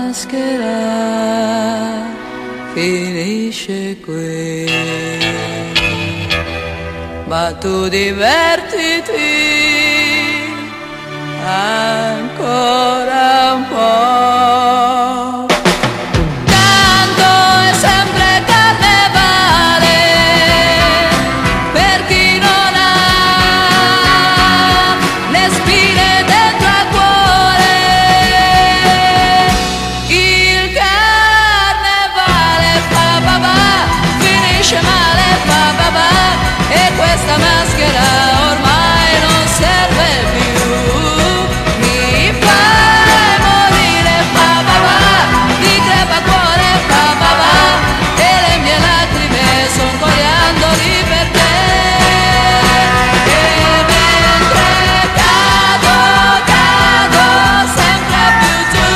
maschera finisce qui, ma tu divertiti ancora un po'. Tanto è sempre carnevale per chi non ha le spine dentro al cuore. Il carnevale fa babà, finisce male fa babà, e questa maschera ormai non serve più. Mi fai morire fa babà, di crepacuore fa babà, e le mie lacrime son coriandoli per te. E mentre cado, cado sempre più giù,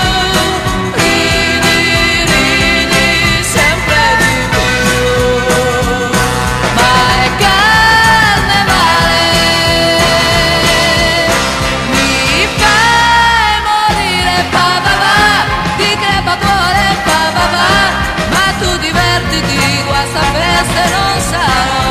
ridi, ridi sempre di più. Ma è carnevale, mi fai morire fa babà, di crepacuore fa babà, ma tu divertiti, qua sta festa non sarò.